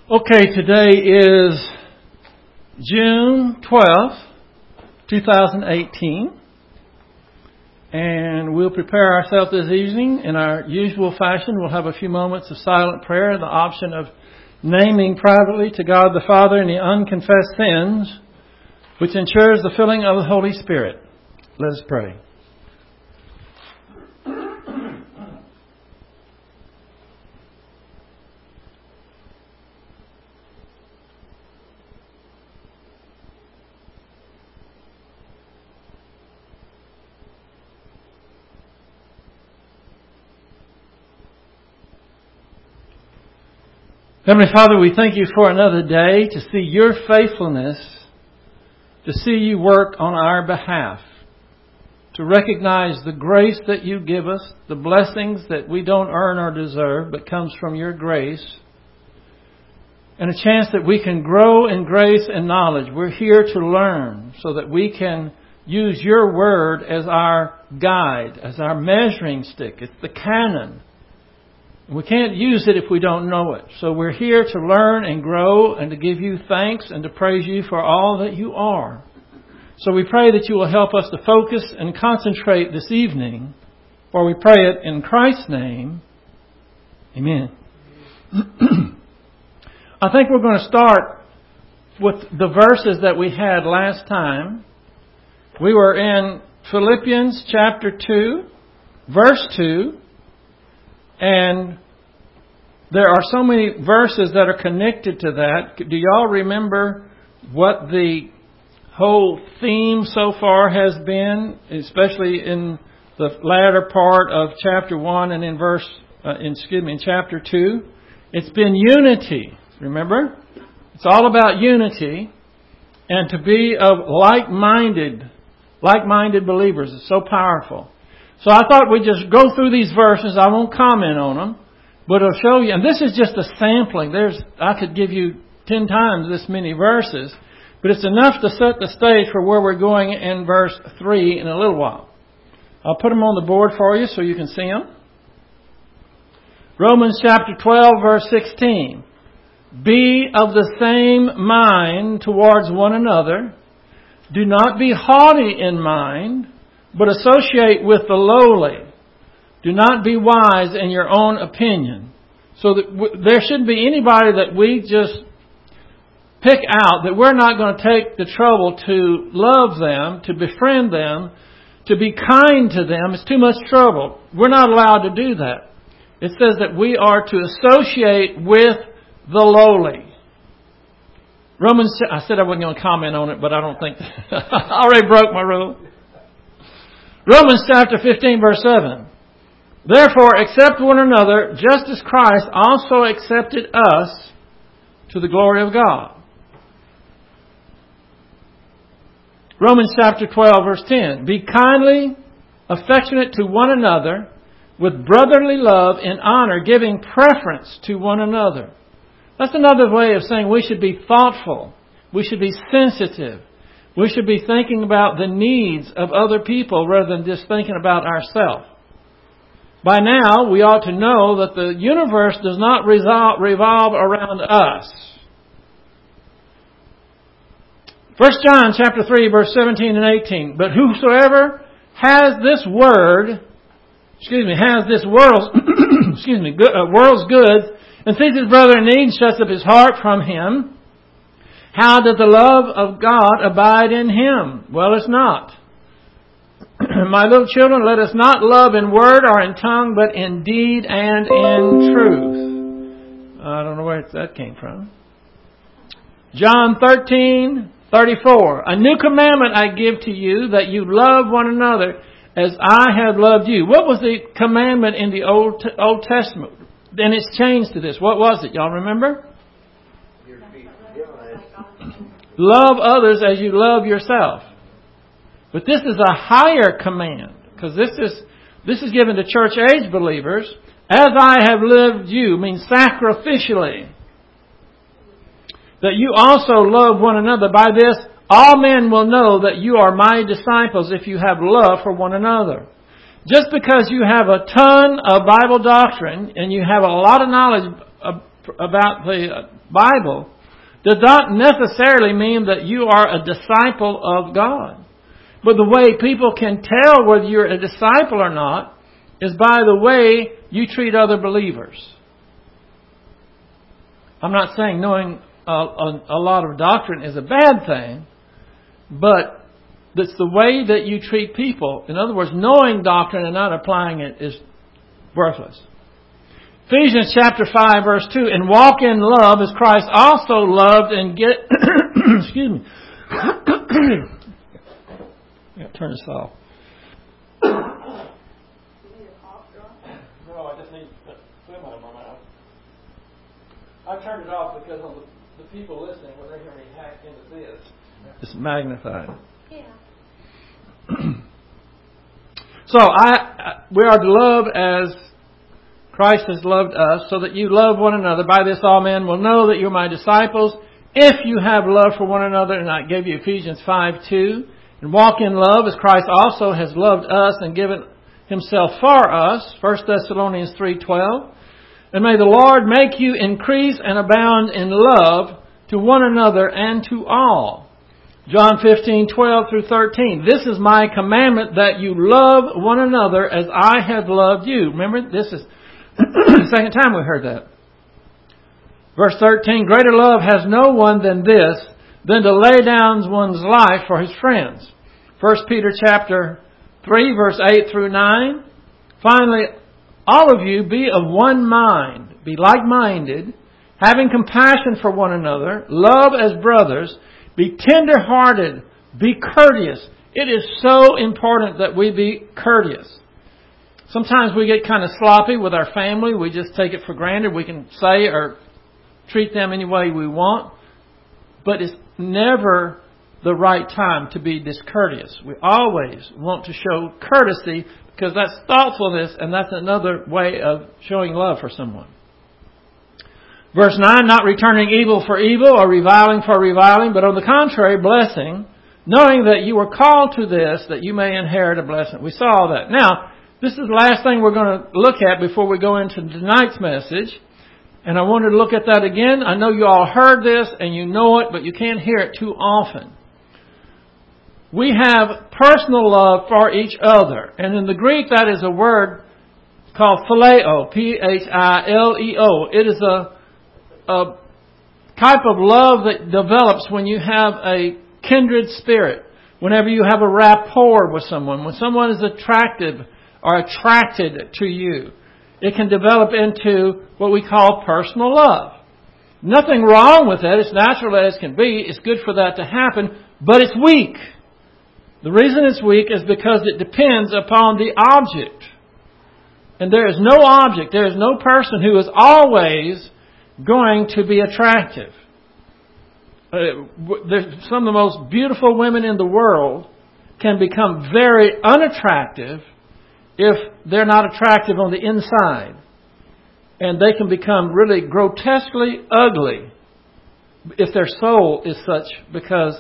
Okay, today is June 12th, 2018, and we'll prepare ourselves this evening in our usual fashion. We'll have a few moments of silent prayer, the option of naming privately to God the Father any unconfessed sins, which ensures the filling of the Holy Spirit. Let us pray. Heavenly Father, we thank you for another day to see your faithfulness, to see you work on our behalf, to recognize the grace that you give us, the blessings that we don't earn or deserve, but comes from your grace, and a chance that we can grow in grace and knowledge. We're here to learn so that we can use your word as our guide, as our measuring stick. It's the canon. We can't use it if we don't know it. So we're here to learn and grow and to give you thanks and to praise you for all that you are. So we pray that you will help us to focus and concentrate this evening, for we pray it in Christ's name. Amen. I think we're going to start with the verses that we had last time. We were in Philippians chapter 2, verse 2. And there are so many verses that are connected to that. Do y'all remember what the whole theme so far has been, especially in the latter part of chapter 1 and in chapter 2? It's been unity, remember? It's all about unity and to be of like-minded believers. It's so powerful. So I thought we'd just go through these verses. I won't comment on them, but it'll show you. And this is just a sampling. I could give you 10 times this many verses, but it's enough to set the stage for where we're going in verse 3 in a little while. I'll put them on the board for you so you can see them. Romans chapter 12, verse 16. Be of the same mind towards one another. Do not be haughty in mind, but associate with the lowly. Do not be wise in your own opinion. So that there shouldn't be anybody that we just pick out, that we're not going to take the trouble to love them, to befriend them, to be kind to them. It's too much trouble. We're not allowed to do that. It says that we are to associate with the lowly. I said I wasn't going to comment on it, but I don't think I already broke my rule. Romans chapter 15, verse 7. Therefore, accept one another, just as Christ also accepted us to the glory of God. Romans chapter 12, verse 10. Be kindly affectionate to one another with brotherly love and honor, giving preference to one another. That's another way of saying we should be thoughtful. We should be sensitive. We should be thinking about the needs of other people rather than just thinking about ourselves. By now, we ought to know that the universe does not revolve around us. 1 John chapter 3, verse 17 and 18. But whosoever has this world's goods, and sees his brother in need, shuts up his heart from him, how does the love of God abide in him? Well, it's not. My little children, let us not love in word or in tongue, but in deed and in truth. I don't know where that came from. John 13:34. A new commandment I give to you, that you love one another as I have loved you. What was the commandment in the Old Testament? Then it's changed to this. What was it? Y'all remember? Love others as you love yourself. But this is a higher command, because this is given to church age believers. As I have loved you means sacrificially. That you also love one another. By this, all men will know that you are my disciples if you have love for one another. Just because you have a ton of Bible doctrine and you have a lot of knowledge about the Bible does not necessarily mean that you are a disciple of God. But the way people can tell whether you're a disciple or not is by the way you treat other believers. I'm not saying knowing a lot of doctrine is a bad thing, but it's the way that you treat people. In other words, knowing doctrine and not applying it is worthless. Ephesians chapter 5 verse 2, and walk in love as Christ also loved and excuse me. Turn this off. No, I just need phlegm out of my mouth. I turned it off because of the people listening, when they hear me hack into this, it's magnified. Yeah. So we are to love as Christ has loved us, so that you love one another. By this all men will know that you're my disciples, if you have love for one another. And I gave you Ephesians 5:2. And walk in love as Christ also has loved us and given Himself for us. 1 Thessalonians 3:12. And may the Lord make you increase and abound in love to one another and to all. John 15:12 through 13. This is my commandment, that you love one another as I have loved you. Remember, this is the second time we heard that. Verse 13. Greater love has no one than this, than to lay down one's life for his friends. 1 Peter chapter 3 verse 8 through 9. Finally, all of you be of one mind, be like-minded, having compassion for one another, love as brothers, be tender-hearted, be courteous. It is so important that we be courteous. Sometimes we get kind of sloppy with our family. We just take it for granted. We can say or treat them any way we want. But it's never the right time to be discourteous. We always want to show courtesy, because that's thoughtfulness, and that's another way of showing love for someone. Verse 9, not returning evil for evil or reviling for reviling, but on the contrary, blessing, knowing that you were called to this, that you may inherit a blessing. We saw that. Now, this is the last thing we're going to look at before we go into tonight's message. And I wanted to look at that again. I know you all heard this and you know it, but you can't hear it too often. We have personal love for each other. And in the Greek, that is a word called phileo, Phileo. It is a type of love that develops when you have a kindred spirit, whenever you have a rapport with someone, when someone is attractive or attracted to you. It can develop into what we call personal love. Nothing wrong with it. It's natural as can be. It's good for that to happen, but it's weak. The reason it's weak is because it depends upon the object. And there is no object, there is no person who is always going to be attractive. Some of the most beautiful women in the world can become very unattractive if they're not attractive on the inside. And they can become really grotesquely ugly if their soul is such, because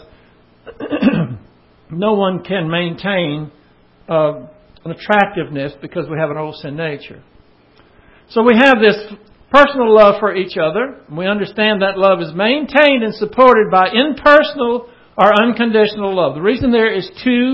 no one can maintain an attractiveness because we have an old sin nature. So we have this personal love for each other. We understand that love is maintained and supported by impersonal or unconditional love. The reason there is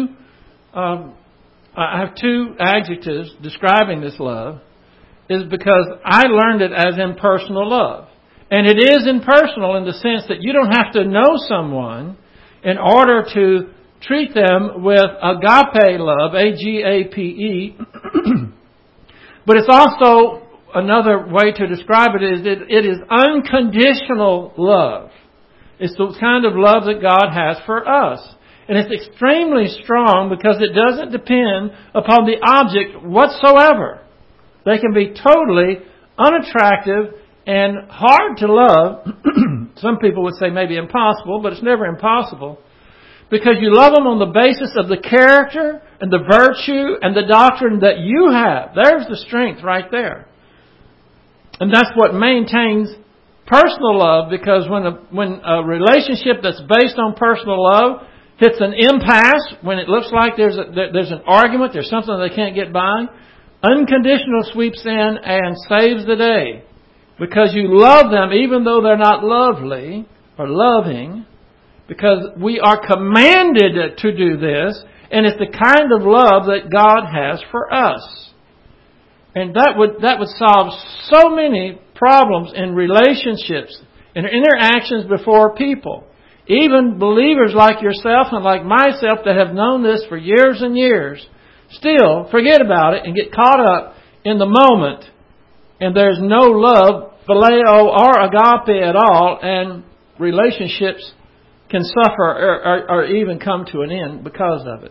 I have two adjectives describing this love is because I learned it as impersonal love. And it is impersonal in the sense that you don't have to know someone in order to treat them with agape love, A-G-A-P-E. But it's also, another way to describe it is it is unconditional love. It's the kind of love that God has for us. And it's extremely strong because it doesn't depend upon the object whatsoever. They can be totally unattractive and hard to love. Some people would say maybe impossible, but it's never impossible. Because you love them on the basis of the character and the virtue and the doctrine that you have. There's the strength right there. And that's what maintains personal love, because when a relationship that's based on personal love hits an impasse, when it looks like there's an argument, there's something they can't get by, unconditional sweeps in and saves the day. because you love them even though they're not lovely or loving, because we are commanded to do this, and it's the kind of love that God has for us. And that would solve so many problems in relationships, in interactions before people. Even believers like yourself and like myself that have known this for years and years still forget about it and get caught up in the moment, and there's no love, phileo or agape at all, and relationships can suffer or even come to an end because of it.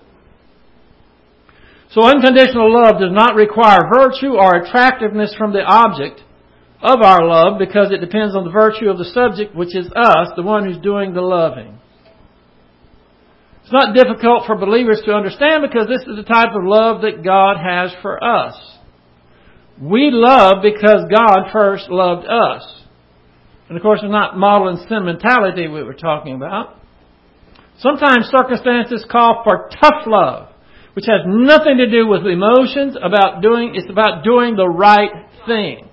So unconditional love does not require virtue or attractiveness from the object of our love, because it depends on the virtue of the subject, which is us, the one who's doing the loving. It's not difficult for believers to understand, because this is the type of love that God has for us. We love because God first loved us. And of course, it's not model and sentimentality we were talking about. Sometimes circumstances call for tough love, which has nothing to do with emotions. It's about doing the right thing.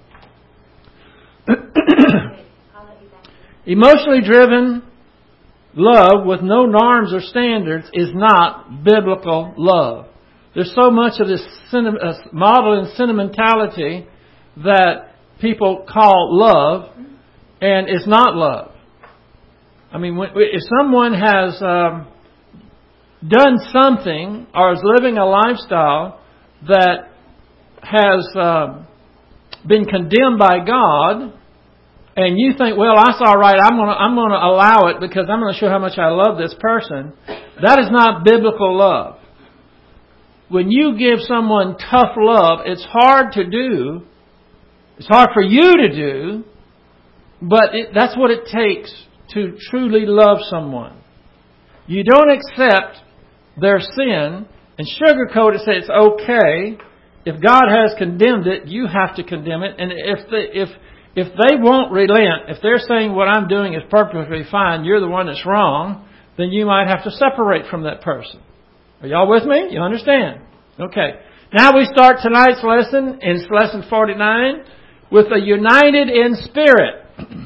Emotionally driven love with no norms or standards is not biblical love. There's so much of this model and sentimentality that people call love, and it's not love. I mean, if someone has done something or is living a lifestyle that has been condemned by God, and you think, well, that's all right, I'm going to allow it because I'm going to show how much I love this person, that is not biblical love. When you give someone tough love, it's hard to do. It's hard for you to do, but that's what it takes to truly love someone. You don't accept their sin and sugarcoat it, say it's okay. If God has condemned it, you have to condemn it. And if they won't relent, if they're saying what I'm doing is perfectly fine, you're the one that's wrong, then you might have to separate from that person. Are y'all with me? You understand? Okay. Now we start tonight's lesson, it's lesson 49, with a united in spirit.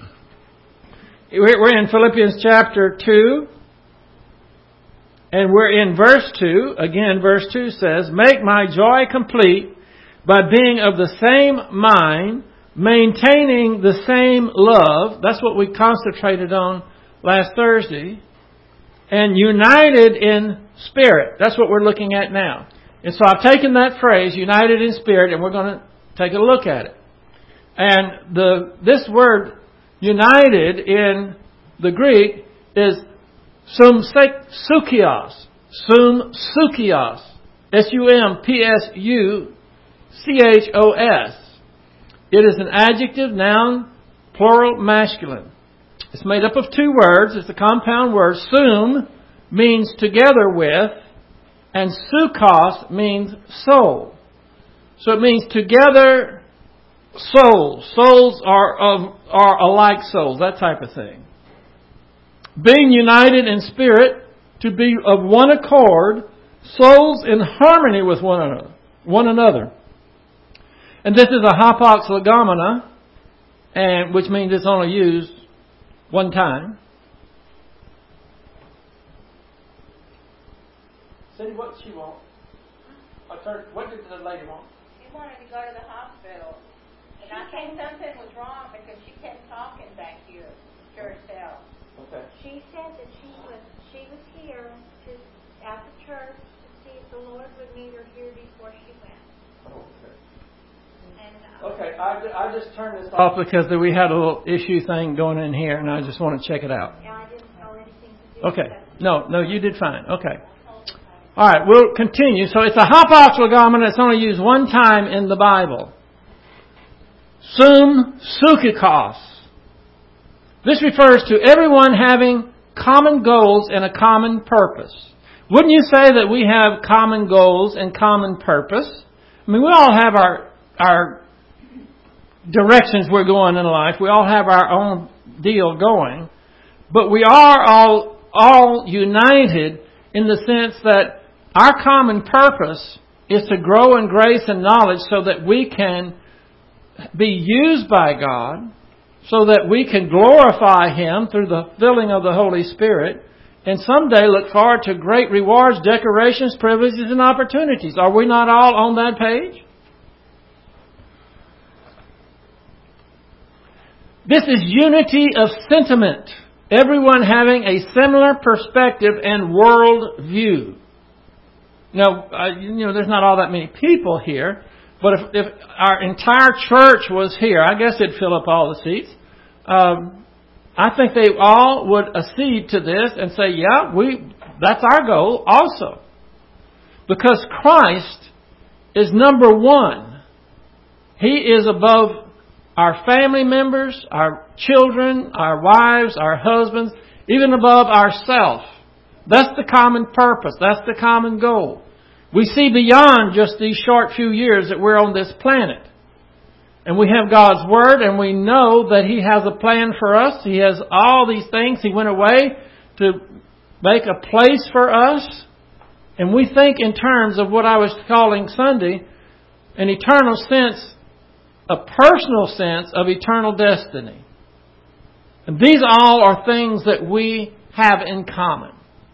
We're in Philippians chapter 2. And we're in verse 2. Again, verse 2 says, "Make my joy complete by being of the same mind, maintaining the same love." That's what we concentrated on last Thursday. And united in spirit. That's what we're looking at now. And so I've taken that phrase, united in spirit, and we're going to take a look at it. And this word, united, in the Greek is sumsukios. Sumsukios. Sumpsuchos. It is an adjective, noun, plural, masculine. It's made up of two words. It's a compound word. Sum means together with, and sukos means soul. So it means together souls. Souls are alike souls, that type of thing. Being united in spirit, to be of one accord, souls in harmony with one another. And this is a hapax legomena, and which means it's only used one time. Cindy, what did she want? What did the lady want? She wanted to go to the hospital. And I think something was wrong because she kept talking back here to herself. Okay. She said that she was here at the church to see if the Lord would meet her here before she went. Okay. And, Okay, I just turned this off because we had a little issue thing going in here, and I just want to check it out. Yeah, I didn't know anything to do Okay. with that. No, you did fine. Okay. All right, we'll continue. So it's a hapax legomena. It's only used one time in the Bible. Sumsuchikos. This refers to everyone having common goals and a common purpose. Wouldn't you say that we have common goals and common purpose? I mean, we all have our directions we're going in life. We all have our own deal going. But we are all united in the sense that our common purpose is to grow in grace and knowledge so that we can be used by God so that we can glorify Him through the filling of the Holy Spirit, and someday look forward to great rewards, decorations, privileges, and opportunities. Are we not all on that page? This is unity of sentiment. Everyone having a similar perspective and world view. Now, there's not all that many people here, but if our entire church was here, I guess it'd fill up all the seats. I think they all would accede to this and say, yeah, that's our goal also. Because Christ is number one. He is above our family members, our children, our wives, our husbands, even above ourselves. That's the common purpose. That's the common goal. We see beyond just these short few years that we're on this planet. And we have God's Word, and we know that He has a plan for us. He has all these things. He went away to make a place for us. And we think in terms of what I was calling Sunday, an eternal sense, a personal sense of eternal destiny. And these all are things that we have in common.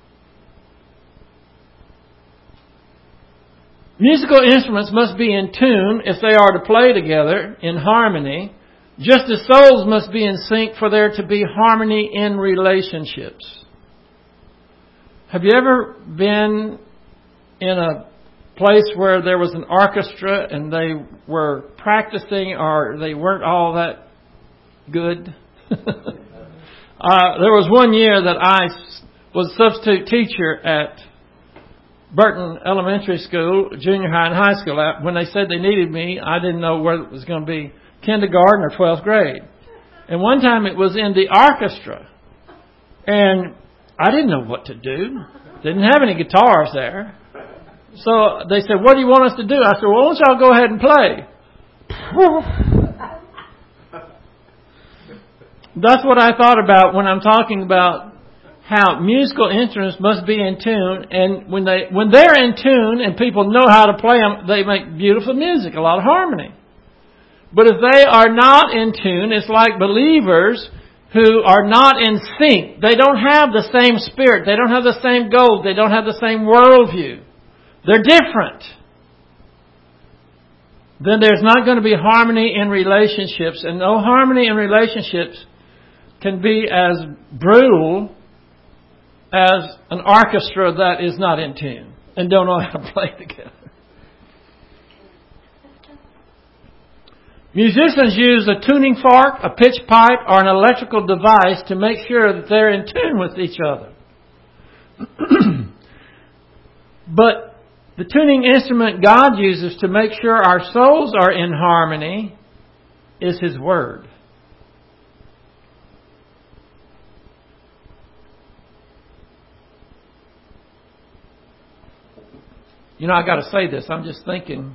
Musical instruments must be in tune if they are to play together in harmony, just as souls must be in sync for there to be harmony in relationships. Have you ever been in a place where there was an orchestra and they were practicing or they weren't all that good? There was one year that I was substitute teacher at Burton Elementary School, junior high and high school. When they said they needed me, I didn't know whether it was going to be kindergarten or 12th grade. And one time it was in the orchestra. And I didn't know what to do. Didn't have any guitars there. So they said, what do you want us to do? I said, well, why don't y'all go ahead and play? That's what I thought about when I'm talking about how musical instruments must be in tune, and when they're in tune and people know how to play them, they make beautiful music, a lot of harmony. But if they are not in tune, it's like believers who are not in sync. They don't have the same spirit. They don't have the same goals. They don't have the same worldview. They're different. Then there's not going to be harmony in relationships, and no harmony in relationships can be as brutal as an orchestra that is not in tune and don't know how to play together. Musicians use a tuning fork, a pitch pipe, or an electrical device to make sure that they're in tune with each other. But the tuning instrument God uses to make sure our souls are in harmony is His Word. I got to say this. I'm just thinking.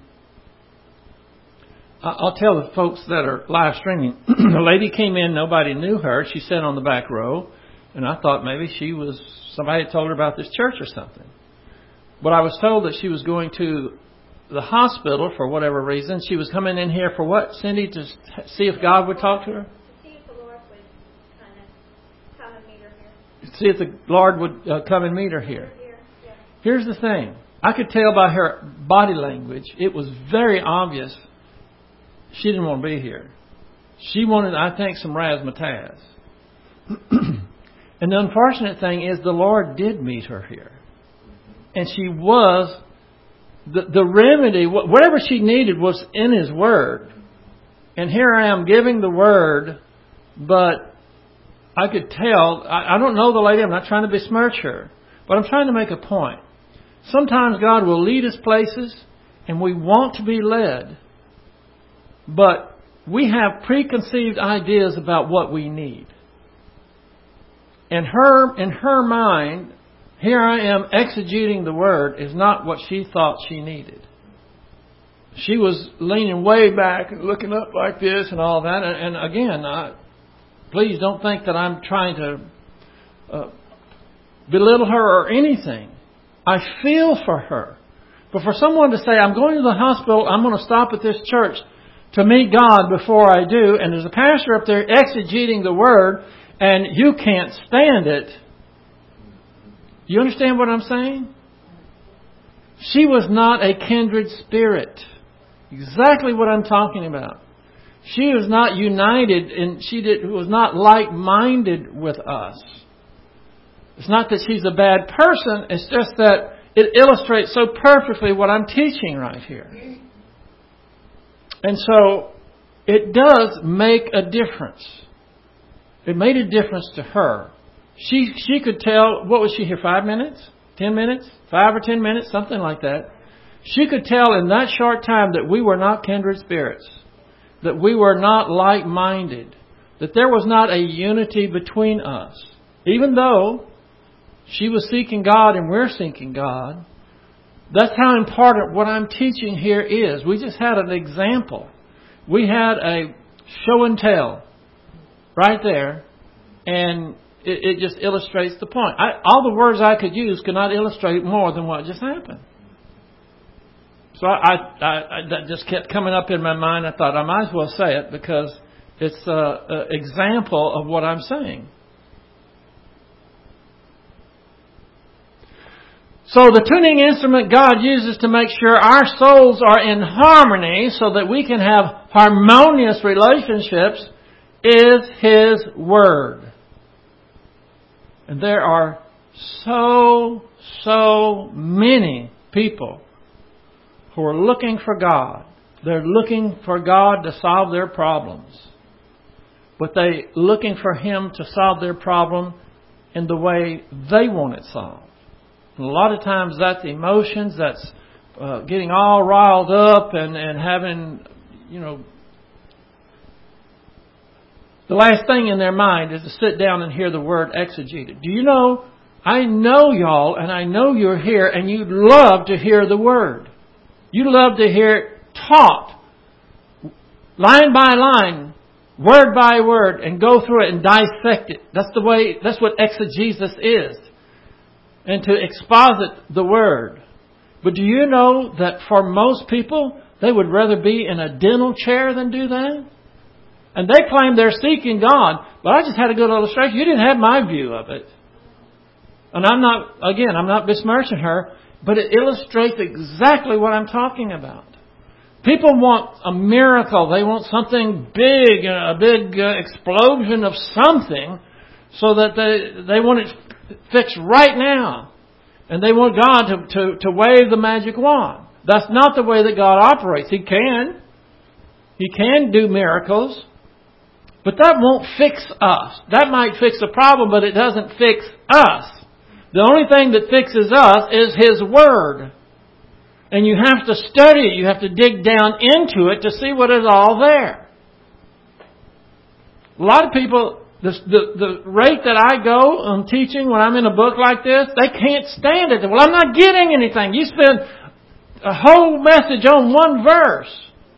I'll tell the folks that are live streaming. The lady came in. Nobody knew her. She sat on the back row. And I thought maybe somebody had told her about this church or something. But I was told that she was going to the hospital for whatever reason. She was coming in here for what, Cindy? To see if God would talk to her? To see if the Lord would kind of come and meet her here. See if the Lord would come and meet her here. Yeah. Here's the thing. I could tell by her body language, it was very obvious she didn't want to be here. She wanted, I think, some razzmatazz. And the unfortunate thing is the Lord did meet her here. And she was, the remedy, whatever she needed was in His Word. And here I am giving the Word, but I could tell, I don't know the lady, I'm not trying to besmirch her, but I'm trying to make a point. Sometimes God will lead us places, and we want to be led. But we have preconceived ideas about what we need. In her mind, here I am exegeting the Word is not what she thought she needed. She was leaning way back and looking up like this and all that. And again, please don't think that I'm trying to belittle her or anything. I feel for her. But for someone to say, I'm going to the hospital, I'm going to stop at this church, to meet God before I do. And there's a pastor up there exegeting the Word, and you can't stand it. You understand what I'm saying? She was not a kindred spirit. Exactly what I'm talking about. She was not united, and was not like-minded with us. It's not that she's a bad person. It's just that it illustrates so perfectly what I'm teaching right here. And so it does make a difference. It made a difference to her. She could tell, what was she here, 5 minutes? 10 minutes? 5 or 10 minutes? Something like that. She could tell in that short time that we were not kindred spirits. That we were not like-minded. That there was not a unity between us. Even though she was seeking God and we're seeking God. That's how important what I'm teaching here is. We just had an example. We had a show and tell right there. And it just illustrates the point. All the words I could use could not illustrate more than what just happened. So that just kept coming up in my mind. I thought I might as well say it because it's an example of what I'm saying. So the tuning instrument God uses to make sure our souls are in harmony so that we can have harmonious relationships is His Word. And there are so many people who are looking for God. They're looking for God to solve their problems. But they're looking for Him to solve their problem in the way they want it solved. And a lot of times that's emotions, that's getting all riled up and having, the last thing in their mind is to sit down and hear the Word exegeted. Do you know, I know y'all, and I know you're here, and you'd love to hear the Word. You love to hear it taught, line by line, word by word, and go through it and dissect it. That's what exegesis is. And to exposit the Word. But do you know that for most people, they would rather be in a dental chair than do that? And they claim they're seeking God, but I just had a good illustration. You didn't have my view of it. And I'm not besmirching her, but it illustrates exactly what I'm talking about. People want a miracle. They want something big, a big explosion of something, so that they want it fixed right now. And they want God to wave the magic wand. That's not the way that God operates. He can do miracles, but that won't fix us. That might fix a problem, but it doesn't fix us. The only thing that fixes us is His Word. And you have to study it. You have to dig down into it to see what is all there. A lot of people, the rate that I go on teaching when I'm in a book like this, they can't stand it. Well, I'm not getting anything. You spend a whole message on one verse.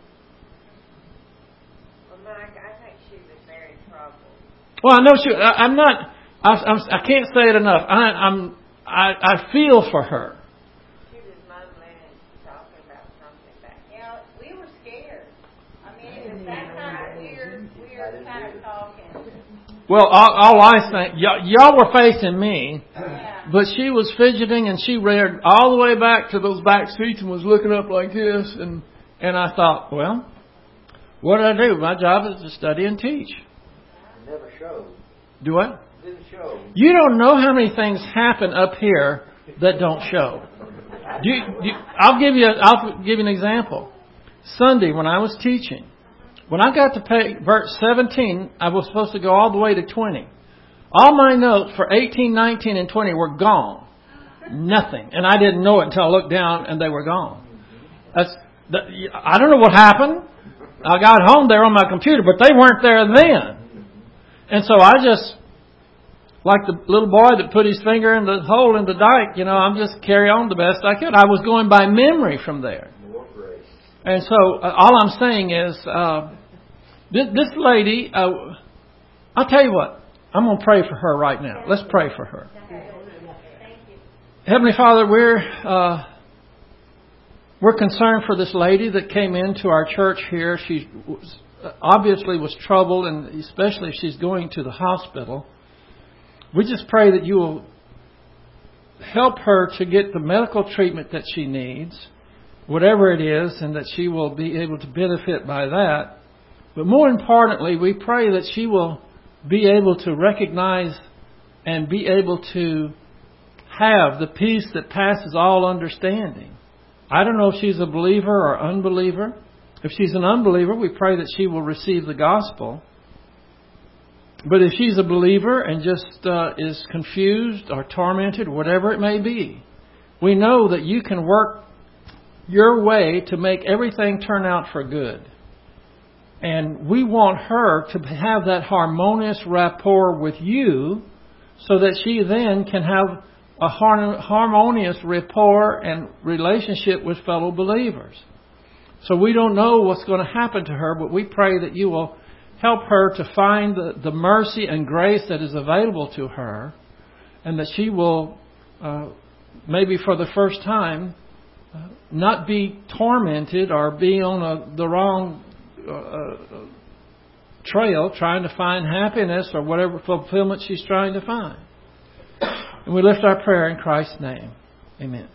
Well, Mike, I think she was very troubled. Well, I know I'm not. I can't say it enough. I feel for her. She was mumbling and talking about something back. We were scared. I mean, it was that kind of weird kind of talking. Well, all I think, y'all were facing me, Yeah. but she was fidgeting and she read all the way back to those back seats and was looking up like this. And I thought, well, what do I do? My job is to study and teach. It never showed. Do what? It didn't show. You don't know how many things happen up here that don't show. I'll give you an example. Sunday, when I was teaching, when I got to verse 17, I was supposed to go all the way to 20. All my notes for 18, 19, and 20 were gone. Nothing. And I didn't know it until I looked down and they were gone. I don't know what happened. I got home, they were on my computer, but they weren't there then. And so I just, like the little boy that put his finger in the hole in the dike, I'm just carry on the best I could. I was going by memory from there. And so all I'm saying is, this lady, I'll tell you what, I'm going to pray for her right now. Let's pray for her. Heavenly Father, We're concerned for this lady that came into our church here. She obviously was troubled, and especially if she's going to the hospital. We just pray that you will help her to get the medical treatment that she needs, whatever it is, and that she will be able to benefit by that. But more importantly, we pray that she will be able to recognize and be able to have the peace that passes all understanding. I don't know if she's a believer or unbeliever. If she's an unbeliever, we pray that she will receive the gospel. But if she's a believer and just is confused or tormented, whatever it may be, we know that you can work your way to make everything turn out for good. And we want her to have that harmonious rapport with you so that she then can have a harmonious rapport and relationship with fellow believers. So we don't know what's going to happen to her, but we pray that you will help her to find the mercy and grace that is available to her, and that she will, maybe for the first time, not be tormented or be on the wrong trail trying to find happiness or whatever fulfillment she's trying to find. And we lift our prayer in Christ's name. Amen.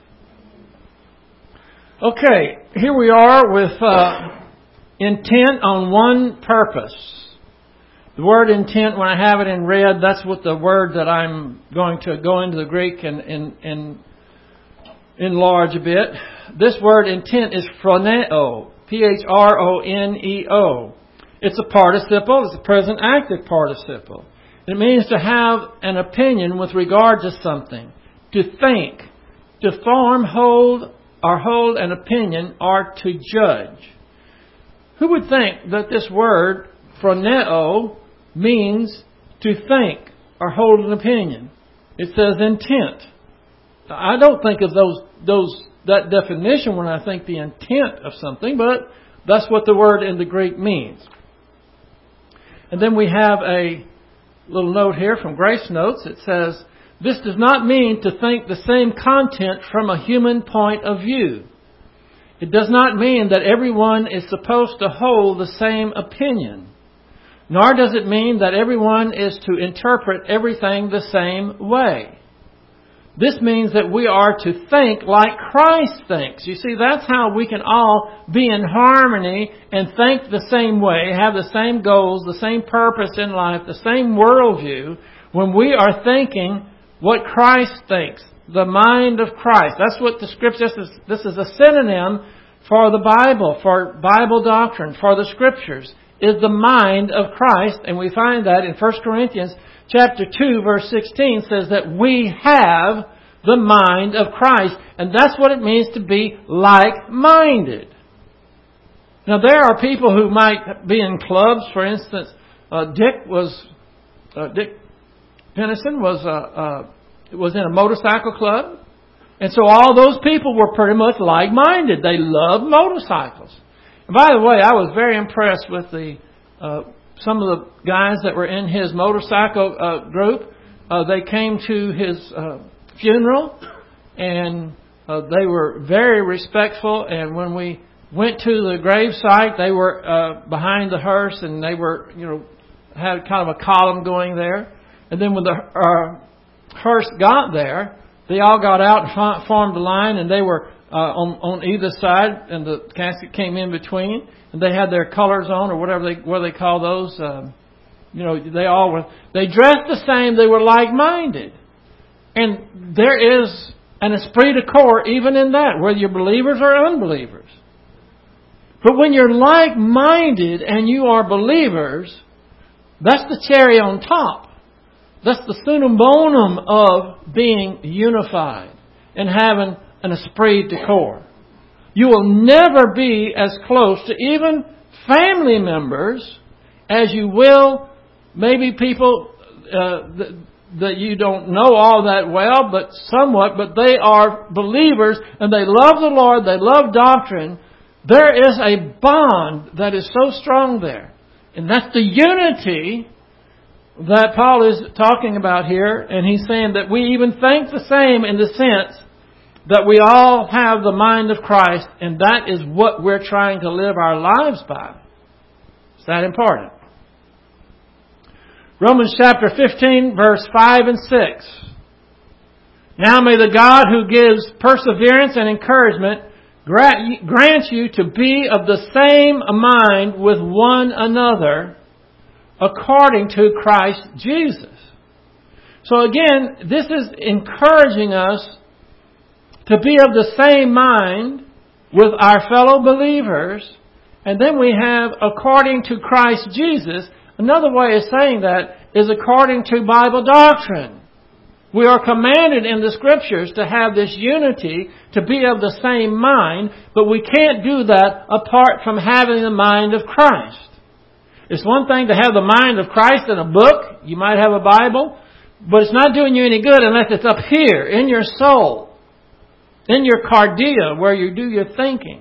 Okay, here we are with intent on one purpose. The word intent, when I have it in red, that's what the word that I'm going to go into the Greek and enlarge a bit. This word intent is phroneo, P-H-R-O-N-E-O. It's a participle. It's a present active participle. It means to have an opinion with regard to something, to think, to form, hold an opinion, or to judge. Who would think that this word, phroneo, means to think or hold an opinion? It says intent. I don't think of that definition when I think the intent of something, but that's what the word in the Greek means. And then we have a little note here from Grace Notes. It says, this does not mean to think the same content from a human point of view. It does not mean that everyone is supposed to hold the same opinion. Nor does it mean that everyone is to interpret everything the same way. This means that we are to think like Christ thinks. You see, that's how we can all be in harmony and think the same way, have the same goals, the same purpose in life, the same worldview, when we are thinking what Christ thinks, the mind of Christ. That's what the Scripture is. This is a synonym for the Bible, for Bible doctrine, for the Scriptures, is the mind of Christ. And we find that in 1 Corinthians chapter 2, verse 16 says that we have the mind of Christ. And that's what it means to be like-minded. Now, there are people who might be in clubs. For instance, Dick Pennison was in a motorcycle club. And so all those people were pretty much like-minded. They loved motorcycles. And by the way, I was very impressed with some of the guys that were in his motorcycle group. They came to his funeral, and they were very respectful. And when we went to the gravesite, they were behind the hearse, and they were, had kind of a column going there. And then when the hearse got there, they all got out and formed a line, and they were on either side, and the casket came in between, and they had their colors on, or whatever they call those. They dressed the same. They were like-minded, and there is an esprit de corps even in that, whether you're believers or unbelievers. But when you're like-minded and you are believers, that's the cherry on top. That's the sunum bonum of being unified and having an esprit de corps. You will never be as close to even family members as you will maybe people that you don't know all that well, but somewhat, but they are believers and they love the Lord, they love doctrine. There is a bond that is so strong there. And that's the unity that Paul is talking about here. And he's saying that we even think the same in the sense that we all have the mind of Christ, and that is what we're trying to live our lives by. Is that important? Romans chapter 15, verse 5 and 6. Now may the God who gives perseverance and encouragement grant you to be of the same mind with one another according to Christ Jesus. So again, this is encouraging us to be of the same mind with our fellow believers. And then we have according to Christ Jesus. Another way of saying that is according to Bible doctrine. We are commanded in the Scriptures to have this unity, to be of the same mind, but we can't do that apart from having the mind of Christ. It's one thing to have the mind of Christ in a book. You might have a Bible, but it's not doing you any good unless it's up here, in your soul, in your cardia, where you do your thinking.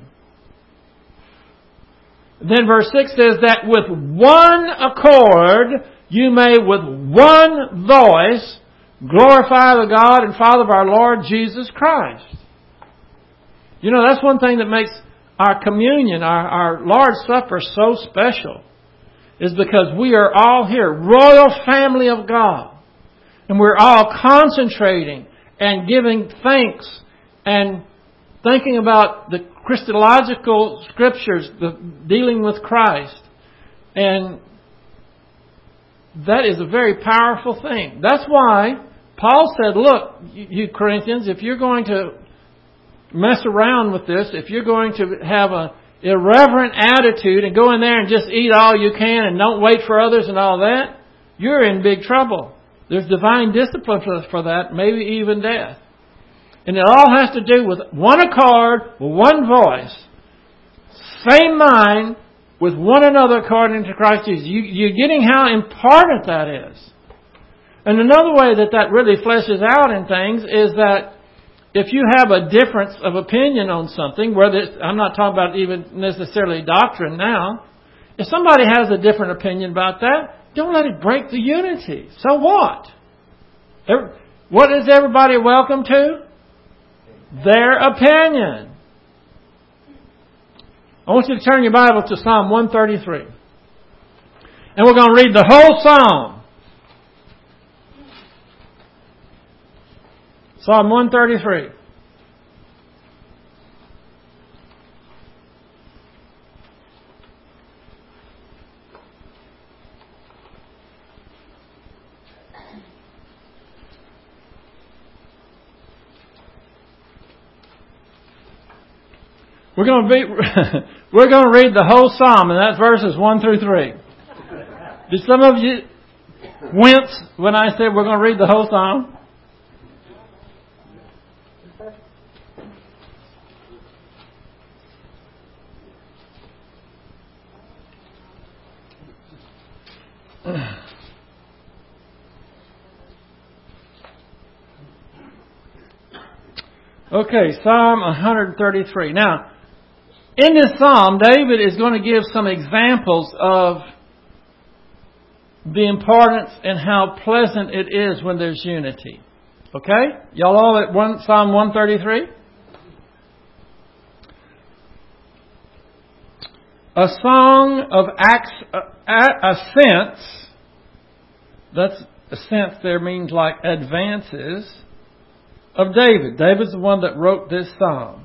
Then verse 6 says that with one accord you may with one voice glorify the God and Father of our Lord Jesus Christ. You know, that's one thing that makes our communion, our Lord's Supper so special, is because we are all here, royal family of God. And we're all concentrating and giving thanks and thinking about the Christological Scriptures, dealing with Christ. And that is a very powerful thing. That's why Paul said, look, you Corinthians, if you're going to mess around with this, if you're going to have an irreverent attitude and go in there and just eat all you can and don't wait for others and all that, you're in big trouble. There's divine discipline for that, maybe even death. And it all has to do with one accord, with one voice, same mind, with one another according to Christ Jesus. You're getting how important that is. And another way that really fleshes out in things is that if you have a difference of opinion on something, I'm not talking about even necessarily doctrine now. If somebody has a different opinion about that, don't let it break the unity. So what? What is everybody welcome to? Their opinion. I want you to turn your Bible to Psalm 133. And we're going to read the whole Psalm. Psalm 133. We're going to read the whole Psalm, and that's verses 1 through 3. Did some of you wince when I said we're going to read the whole Psalm? Okay, Psalm 133. Now, in this Psalm, David is going to give some examples of the importance and how pleasant it is when there's unity. Okay? Y'all all at Psalm 133? A song of ascents. That's ascents there means like advances. Of David. David's the one that wrote this psalm.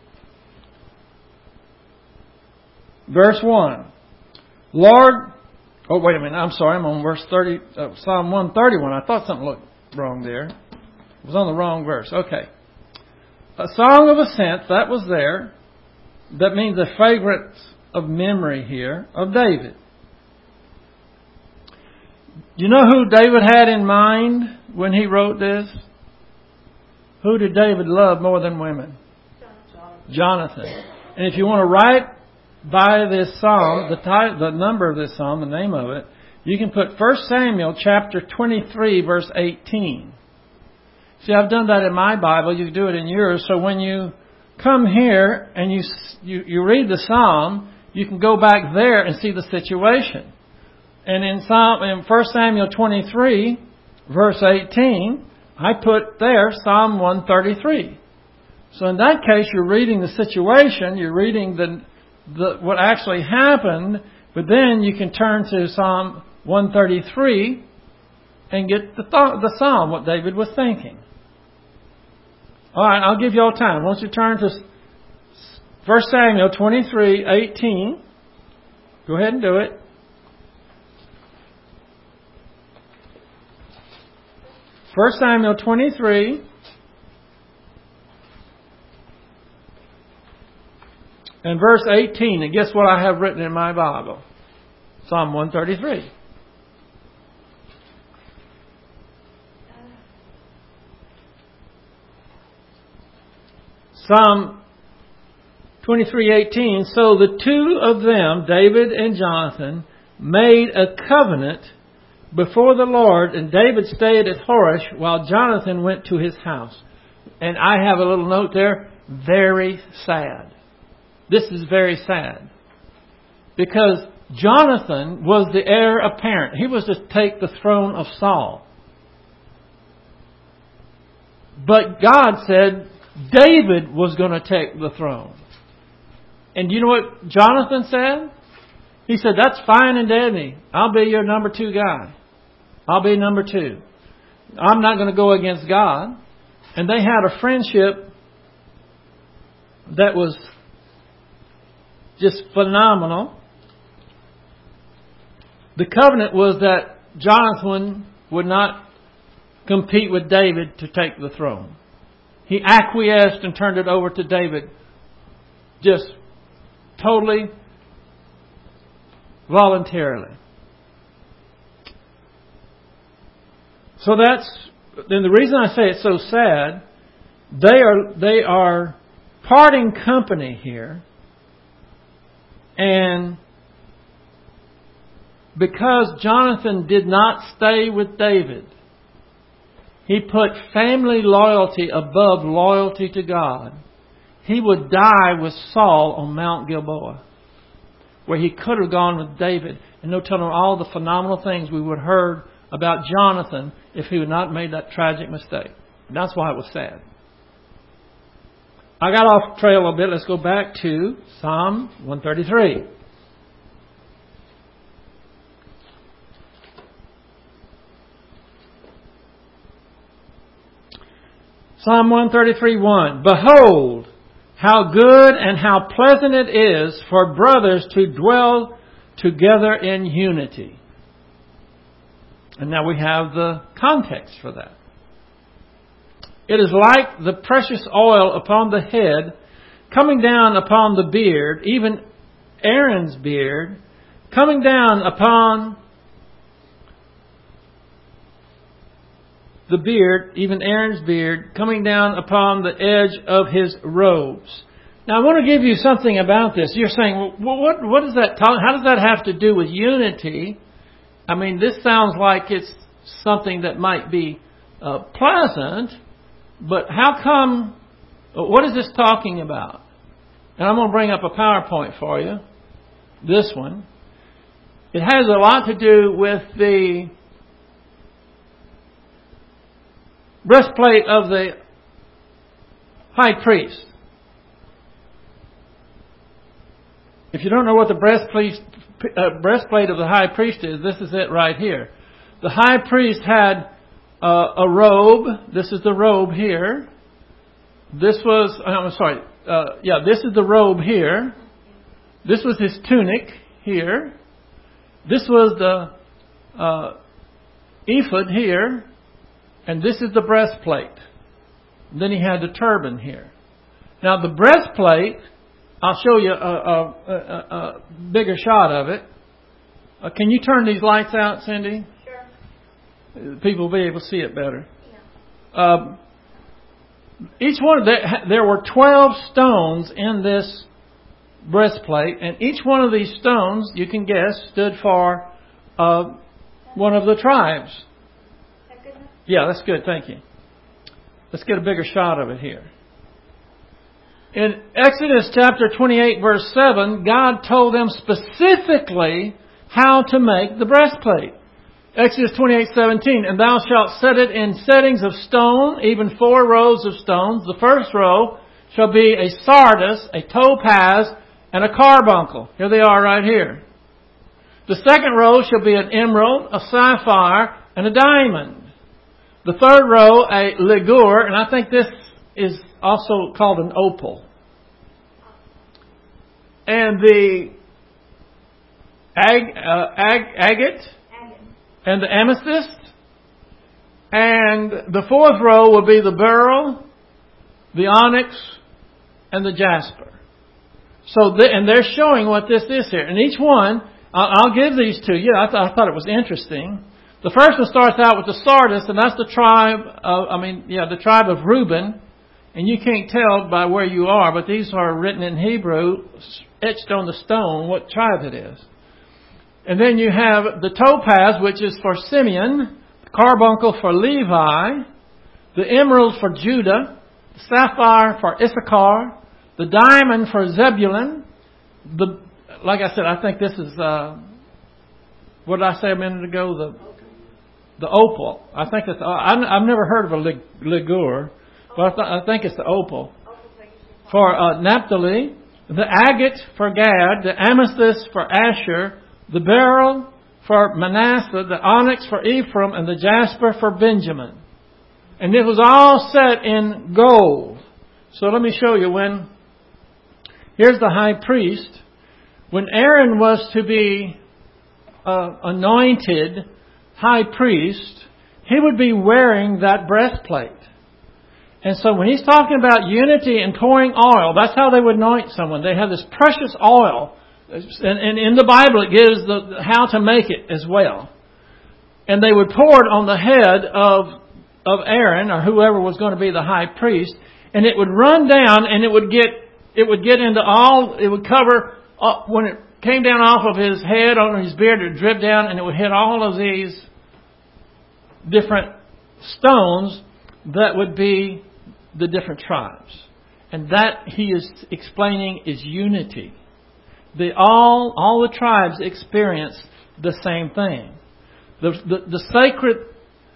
Verse 1. Lord... Oh, wait a minute. I'm sorry. I'm on verse 30, Psalm 131. I thought something looked wrong there. It was on the wrong verse. Okay. A song of ascents. That was there. That means a favorite of memory here of David. You know who David had in mind when he wrote this? Who did David love more than women? Jonathan. And if you want to write by this psalm, the number of this psalm, the name of it, you can put 1 Samuel chapter 23, verse 18. See, I've done that in my Bible. You can do it in yours. So when you come here and you read the psalm, you can go back there and see the situation. And in 1 Samuel 23, verse 18, I put there Psalm 133. So in that case, you're reading the situation, you're reading the what actually happened, but then you can turn to Psalm 133 and get the psalm, what David was thinking. All right, I'll give you all time. Why don't you turn to 1 Samuel 23:18. Go ahead and do it. First Samuel 23. And verse 18. And guess what I have written in my Bible? Psalm 133. Psalm 23:18. So the two of them, David and Jonathan, made a covenant before the Lord, and David stayed at Horesh while Jonathan went to his house. And I have a little note there, very sad. This is very sad. Because Jonathan was the heir apparent. He was to take the throne of Saul. But God said David was going to take the throne. And you know what Jonathan said? He said, that's fine and dandy. I'll be your number 2 guy. I'll be number 2. I'm not going to go against God. And they had a friendship that was just phenomenal. The covenant was that Jonathan would not compete with David to take the throne. He acquiesced and turned it over to David just totally voluntarily. So then the reason I say it's so sad, they are parting company here. And because Jonathan did not stay with David, he put family loyalty above loyalty to God. He would die with Saul on Mount Gilboa, where he could have gone with David. And no telling all the phenomenal things we would have heard about Jonathan if he had not made that tragic mistake. And that's why it was sad. I got off trail a bit. Let's go back to Psalm 133. Psalm 133:1. Behold, how good and how pleasant it is for brothers to dwell together in unity. And now we have the context for that. It is like the precious oil upon the head, coming down upon the beard, even Aaron's beard, coming down upon the beard, even Aaron's beard, coming down upon the edge of his robes. Now I want to give you something about this. You're saying, well, what does that talk? How does that have to do with unity? I mean, this sounds like it's something that might be pleasant, but how come, what is this talking about? And I'm going to bring up a PowerPoint for you. This one. It has a lot to do with the breastplate of the high priest. If you don't know what the breastplate of the high priest is, this is it right here. The high priest had a robe. This is the robe here. This was, this is the robe here. This was his tunic here. This was the ephod here. And this is the breastplate. And then he had the turban here. Now the breastplate, I'll show you a bigger shot of it. Can you turn these lights out, Cindy? Sure. People will be able to see it better. Yeah. Each one there were 12 stones in this breastplate, and each one of these stones, you can guess, stood for one of the tribes. Is that good enough? Yeah, that's good. Thank you. Let's get a bigger shot of it here. In Exodus chapter 28, verse 7, God told them specifically how to make the breastplate. Exodus 28:17, and thou shalt set it in settings of stone, even 4 rows of stones. The first row shall be a sardius, a topaz, and a carbuncle. Here they are right here. The second row shall be an emerald, a sapphire, and a diamond. The third row, a ligure, and I think this is also called an opal. And the agate, and the amethyst. And the fourth row will be the beryl, the onyx, and the jasper. So, and they're showing what this is here. And each one, I'll give these to you. I thought it was interesting. The first one starts out with the sardius, and that's the tribe the tribe of Reuben. And you can't tell by where you are, but these are written in Hebrew, etched on the stone, what tribe it is. And then you have the topaz, which is for Simeon, the carbuncle for Levi, the emerald for Judah, the sapphire for Issachar, the diamond for Zebulun. Like I said, I think this is, what did I say a minute ago? The opal. I think it's, I've never heard of a ligure, but I think it's the opal. For Naphtali, the agate for Gad, the amethyst for Asher, the beryl for Manasseh, the onyx for Ephraim, and the jasper for Benjamin. And it was all set in gold. So let me show you here's the high priest. When Aaron was to be anointed high priest, he would be wearing that breastplate. And so when he's talking about unity and pouring oil, that's how they would anoint someone. They have this precious oil. And in the Bible it gives how to make it as well. And they would pour it on the head of Aaron, or whoever was going to be the high priest, and it would run down, and it would get into all, it would cover up, when it came down off of his head, on his beard, it would drip down, and it would hit all of these different stones that would be the different tribes. And that he is explaining is unity. All the tribes experience the same thing. The sacred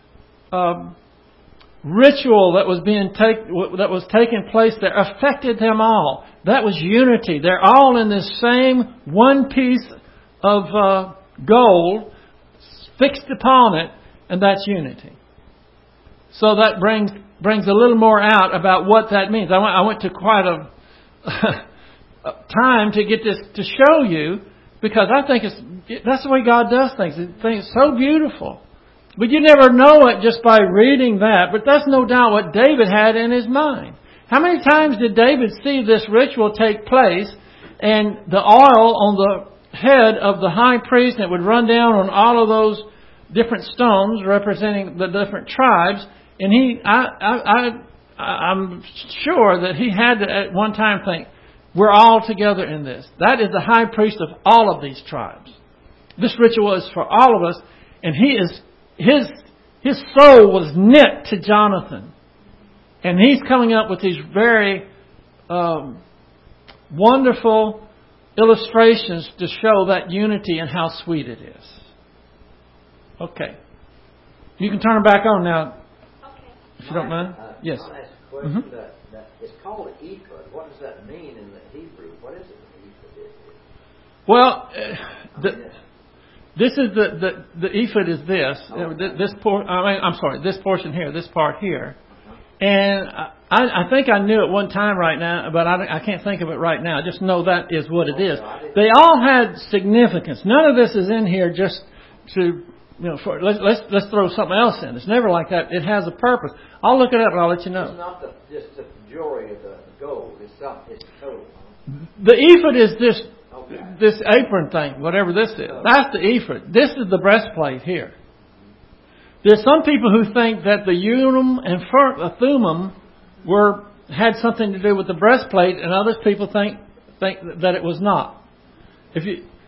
ritual that was taking place there affected them all. That was unity. They're all in this same one piece of gold fixed upon it, and that's unity. So that brings a little more out about what that means. I went to quite a time to get this to show you, because I think that's the way God does things. It's so beautiful. But you never know it just by reading that. But that's no doubt what David had in his mind. How many times did David see this ritual take place, and the oil on the head of the high priest, and it would run down on all of those different stones representing the different tribes, and I'm sure that he had to at one time think, we're all together in this. That is the high priest of all of these tribes. This ritual is for all of us, and his soul was knit to Jonathan. And he's coming up with these very wonderful illustrations to show that unity and how sweet it is. Okay. You can turn it back on now, if you don't mind. Yes. I'll ask a question. It's called an ephod. What does that mean in the Hebrew? What is it an ephod is? Well, this is the ephod is this. This portion here, this part here. And I think I knew it one time right now, but I can't think of it right now. I just know that is what it is. They all had significance. None of this is in here just to, let's throw something else in. It's never like that. It has a purpose. I'll look it up and I'll let you know. It's not just the jewelry of the gold. It's total. The ephod is this apron thing, whatever this is. That's the ephod. This is the breastplate here. There's some people who think that the Urim and Thummim had something to do with the breastplate, and other people think that it was not. What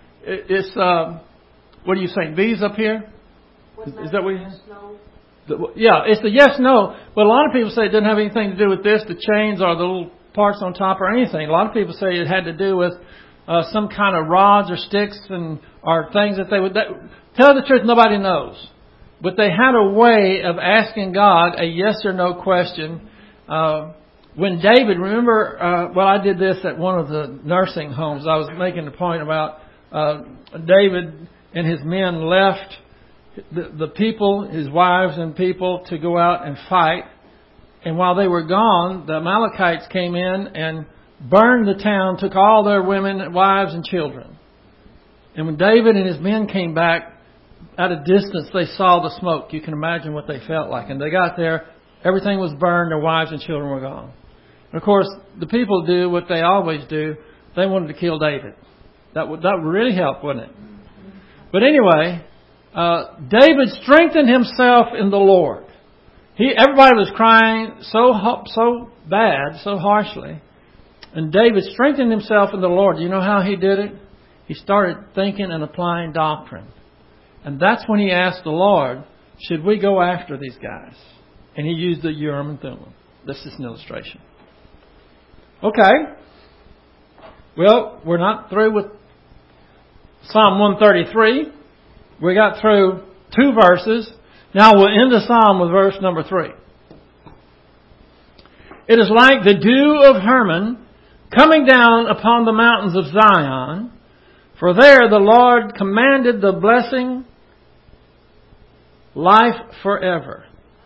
do you think? These up here? Is that what you? Yeah, it's the yes, no. But a lot of people say it doesn't have anything to do with this, the chains or the little parts on top or anything. A lot of people say it had to do with some kind of rods or sticks or things that they would. Tell the truth, nobody knows. But they had a way of asking God a yes or no question when David, remember, I did this at one of the nursing homes. I was making the point about David and his men left the people, his wives and people, to go out and fight. And while they were gone, the Amalekites came in and burned the town, took all their women, wives, and children. And when David and his men came back, at a distance, they saw the smoke. You can imagine what they felt like. And they got there, everything was burned, their wives and children were gone. And of course, the people do what they always do. They wanted to kill David. That would really help, wouldn't it? But anyway, David strengthened himself in the Lord. Everybody was crying so bad, so harshly. And David strengthened himself in the Lord. You know how he did it? He started thinking and applying doctrine. And that's when he asked the Lord, should we go after these guys? And he used the Urim and Thummim. This is an illustration. Okay. Well, we're not through with Psalm 133. We got through 2 verses. Now we'll end the Psalm with verse number 3. It is like the dew of Hermon coming down upon the mountains of Zion. For there the Lord commanded the blessing, life forever.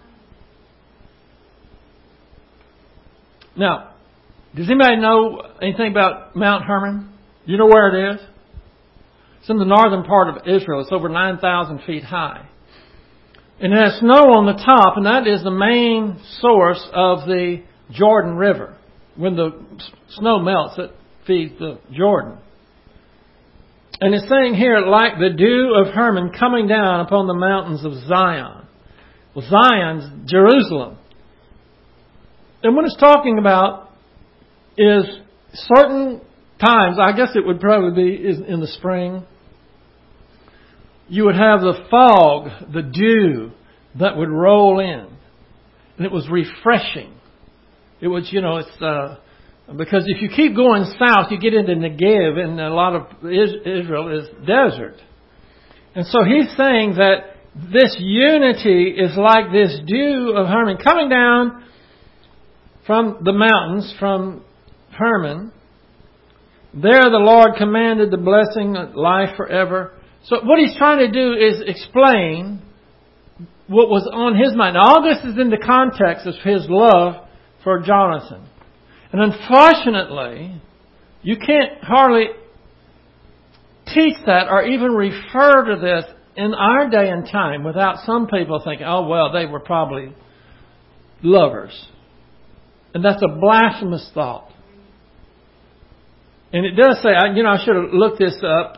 Now, does anybody know anything about Mount Hermon? Do you know where it is? It's in the northern part of Israel. It's over 9,000 feet high. And it has snow on the top, and that is the main source of the Jordan River. When the snow melts, it feeds the Jordan. And it's saying here, like the dew of Hermon coming down upon the mountains of Zion. Well, Zion's Jerusalem. And what it's talking about is certain times, I guess it would probably be in the spring, you would have the fog, the dew that would roll in. And it was refreshing. It was, it's because if you keep going south, you get into Negev, and a lot of Israel is desert. And so he's saying that this unity is like this dew of Hermon coming down from the mountains, from Hermon. There the Lord commanded the blessing, life forever. So what he's trying to do is explain what was on his mind. Now, all this is in the context of his love for Jonathan. And unfortunately, you can't hardly teach that or even refer to this in our day and time without some people thinking, oh, well, they were probably lovers. And that's a blasphemous thought. And it does say, I should have looked this up,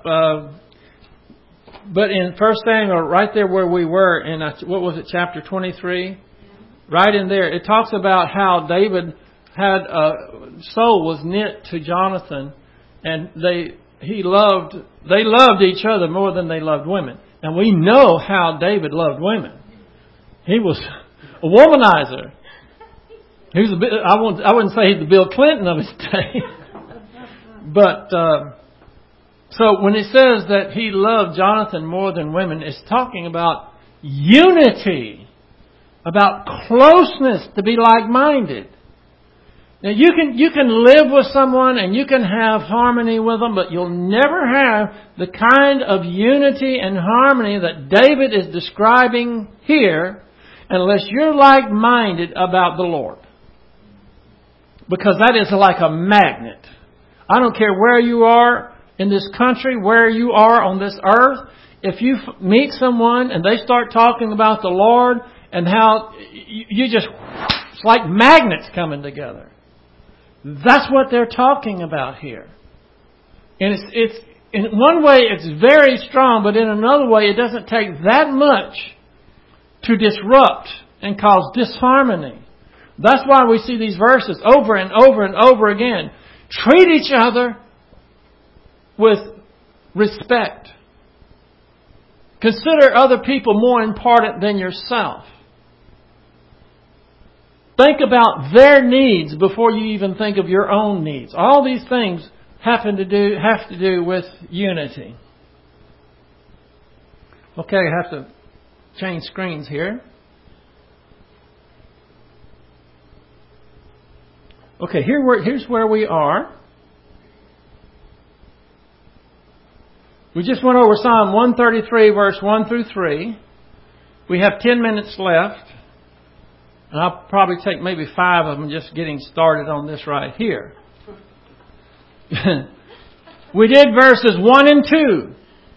but in 1 Samuel, right there where we were, in, chapter 23? Right in there, it talks about how David had soul was knit to Jonathan, and they loved each other more than they loved women. And we know how David loved women. He was a womanizer. He was I wouldn't say he's the Bill Clinton of his day, but so when it says that he loved Jonathan more than women, it's talking about unity, about closeness, to be like-minded. Now you can live with someone and you can have harmony with them, but you'll never have the kind of unity and harmony that David is describing here unless you're like-minded about the Lord. Because that is like a magnet. I don't care where you are in this country, where you are on this earth. If you meet someone and they start talking about the Lord and how it's like magnets coming together. That's what they're talking about here. And it's in one way it's very strong, but in another way it doesn't take that much to disrupt and cause disharmony. That's why we see these verses over and over and over again. Treat each other with respect. Consider other people more important than yourself. Think about their needs before you even think of your own needs. All these things have to do with unity. Okay, I have to change screens here. Okay, here's where we are. We just went over Psalm 133, verse 1 through 3. We have 10 minutes left. And I'll probably take maybe 5 of them just getting started on this right here. We did verses 1 and 2.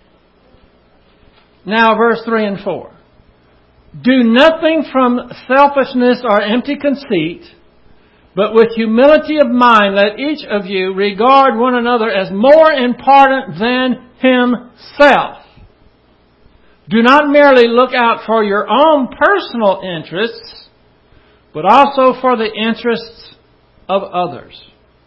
Now verse 3 and 4. Do nothing from selfishness or empty conceit, but with humility of mind let each of you regard one another as more important than himself. Do not merely look out for your own personal interests, but also for the interests of others.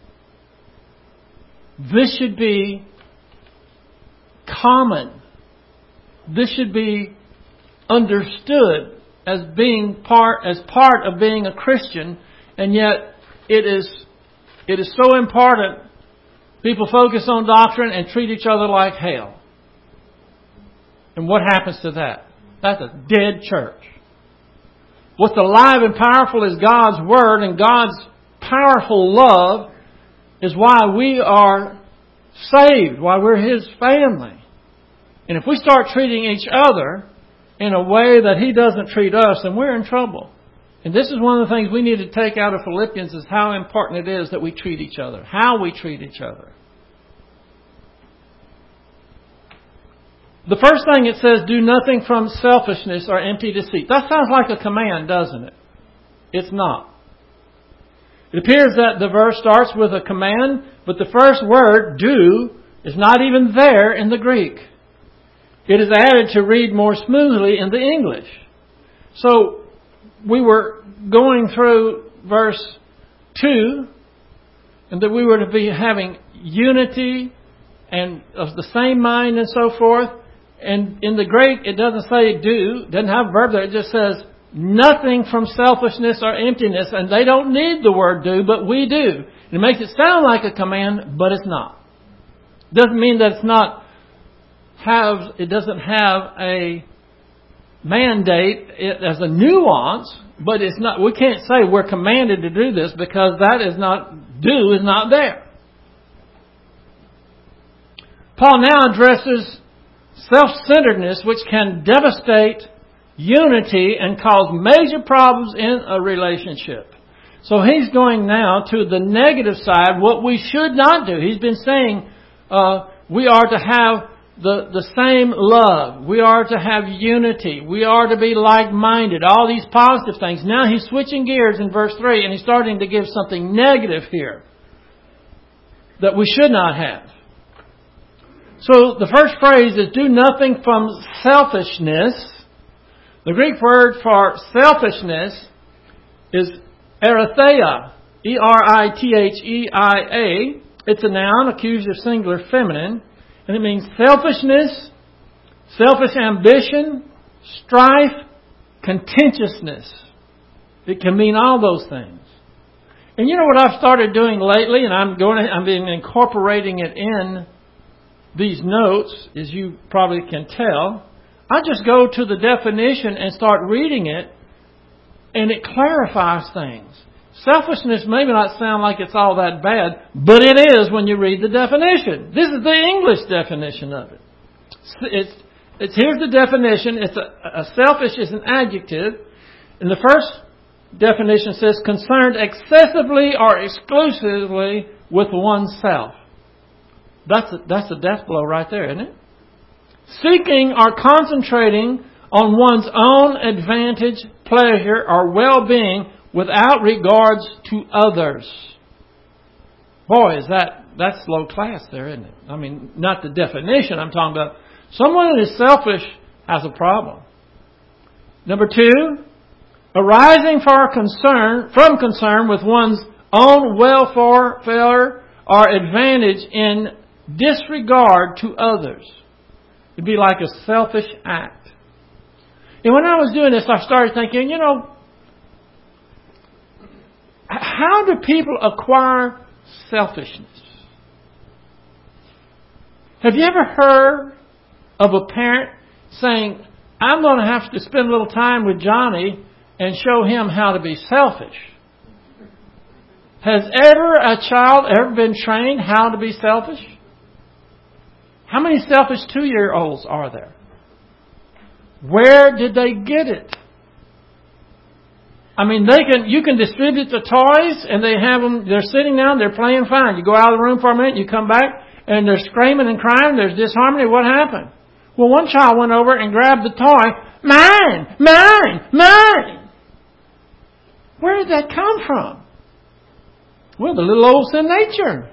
This should be common. This should be understood as part of being a Christian, and yet it is so important. People focus on doctrine and treat each other like hell. And what happens to that? That's a dead church. What's alive and powerful is God's Word, and God's powerful love is why we are saved, why we're His family. And if we start treating each other in a way that He doesn't treat us, then we're in trouble. And this is one of the things we need to take out of Philippians, is how important it is that we treat each other, how we treat each other. The first thing it says, do nothing from selfishness or empty deceit. That sounds like a command, doesn't it? It's not. It appears that the verse starts with a command, but the first word, do, is not even there in the Greek. It is added to read more smoothly in the English. So, we were going through verse 2, and that we were to be having unity and of the same mind and so forth. And in the Greek, it doesn't say do, doesn't have a verb there. It just says nothing from selfishness or emptiness. And they don't need the word do, but we do. It makes it sound like a command, but it's not. It doesn't mean that it doesn't have a mandate as a nuance, but it's not. We can't say we're commanded to do this, because that is not there. Paul now addresses self-centeredness, which can devastate unity and cause major problems in a relationship. So he's going now to the negative side, what we should not do. He's been saying we are to have the same love. We are to have unity. We are to be like-minded. All these positive things. Now he's switching gears in verse 3, and he's starting to give something negative here that we should not have. So the first phrase is do nothing from selfishness. The Greek word for selfishness is eretheia, E-R-I-T-H-E-I-A. It's a noun, accusative singular feminine, and it means selfishness, selfish ambition, strife, contentiousness. It can mean all those things. And you know what I've started doing lately, and I've been incorporating it in these notes, as you probably can tell. I just go to the definition and start reading it, and it clarifies things. Selfishness may not sound like it's all that bad, but it is when you read the definition. This is the English definition of it. Here's the definition. It's a selfish is an adjective, and the first definition says concerned excessively or exclusively with oneself. That's a death blow right there, isn't it? Seeking or concentrating on one's own advantage, pleasure, or well-being without regards to others. Boy, that's low class there, isn't it? I mean, not the definition I'm talking about. Someone who is selfish has a problem. Number 2, arising from concern with one's own welfare or advantage in disregard to others. It'd be like a selfish act. And when I was doing this, I started thinking, how do people acquire selfishness? Have you ever heard of a parent saying, I'm going to have to spend a little time with Johnny and show him how to be selfish? Has a child ever been trained how to be selfish? How many selfish 2-year-olds are there? Where did they get it? I mean, you can distribute the toys and they have them, they're sitting down, they're playing fine. You go out of the room for a minute, you come back and they're screaming and crying, there's disharmony. What happened? Well, one child went over and grabbed the toy. Mine! Mine! Mine! Where did that come from? Well, the little old sin nature.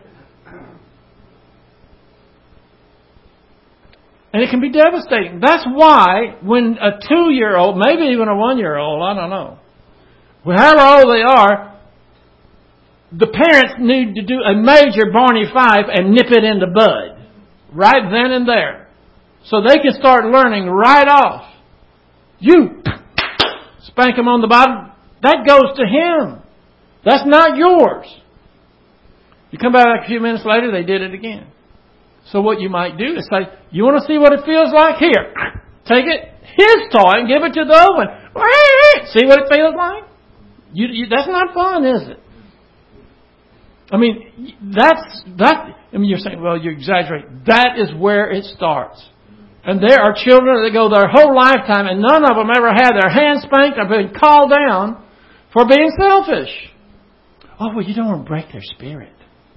And it can be devastating. That's why when a 2-year-old, maybe even a 1-year-old, I don't know, however old they are, the parents need to do a major Barney Fife and nip it in the bud. Right then and there. So they can start learning right off. You spank him on the bottom. That goes to him. That's not yours. You come back a few minutes later, they did it again. So what you might do is say, you want to see what it feels like? Here, take it, his toy, and give it to the other one. See what it feels like? That's not fun, is it? I mean, you're saying, well, you exaggerate. That is where it starts. And there are children that go their whole lifetime and none of them ever had their hands spanked or been called down for being selfish. Oh, well, you don't want to break their spirit.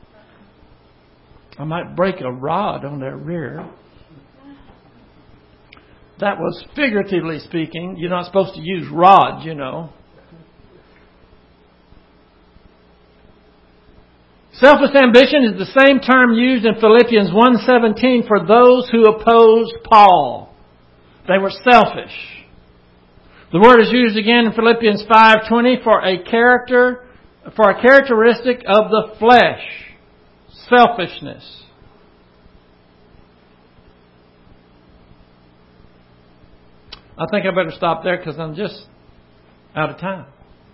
I might break a rod on their rear. That was figuratively speaking. You're not supposed to use rods, you know. Selfish ambition is the same term used in Philippians 1:17 for those who opposed Paul. They were selfish. The word is used again in Philippians 5:20 for a characteristic of the flesh. Selfishness. I think I better stop there because I'm just out of time.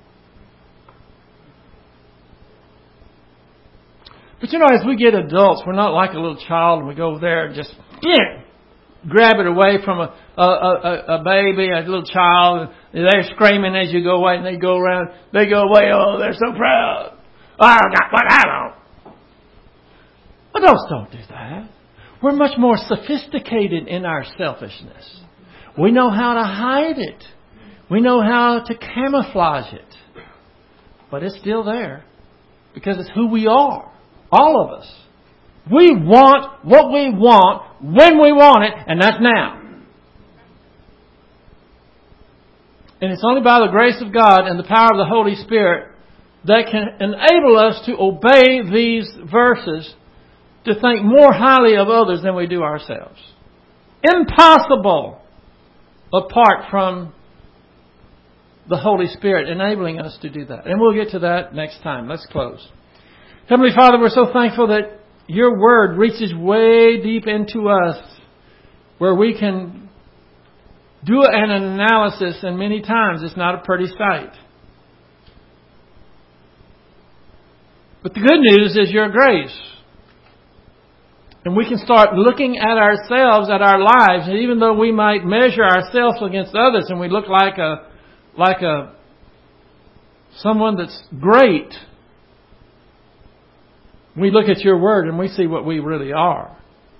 But you know, as we get adults, we're not like a little child and we go over there and just grab it away from a baby, a little child, and they're screaming as you go away and they go around, they go away, oh, they're so proud. Oh, I got what I don't. Adults don't do that. We're much more sophisticated in our selfishness. We know how to hide it. We know how to camouflage it. But it's still there because it's who we are. All of us. We want what we want when we want it, and that's now. And it's only by the grace of God and the power of the Holy Spirit that can enable us to obey these verses, to think more highly of others than we do ourselves. Impossible apart from the Holy Spirit enabling us to do that. And we'll get to that next time. Let's close. Heavenly Father, we're so thankful that Your Word reaches way deep into us where we can do an analysis, and many times it's not a pretty sight. But the good news is Your grace. And we can start looking at ourselves, at our lives, and even though we might measure ourselves against others and we look like someone that's great, we look at Your Word and we see what we really are.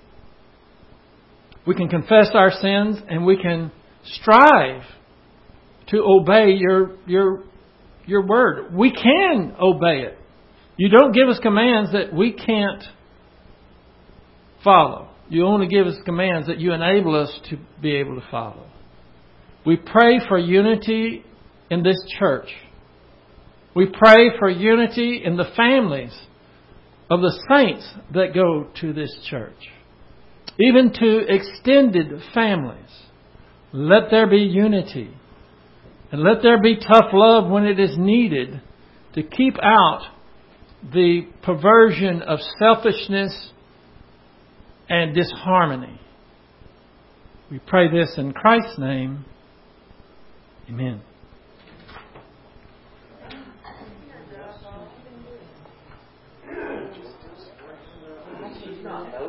We can confess our sins and we can strive to obey Your Word. We can obey it. You don't give us commands that we can't follow. You only give us commands that You enable us to be able to follow. We pray for unity in this church. We pray for unity in the families of the saints that go to this church. Even to extended families. Let there be unity. And let there be tough love when it is needed to keep out the perversion of selfishness and disharmony. We pray this in Christ's name. Amen.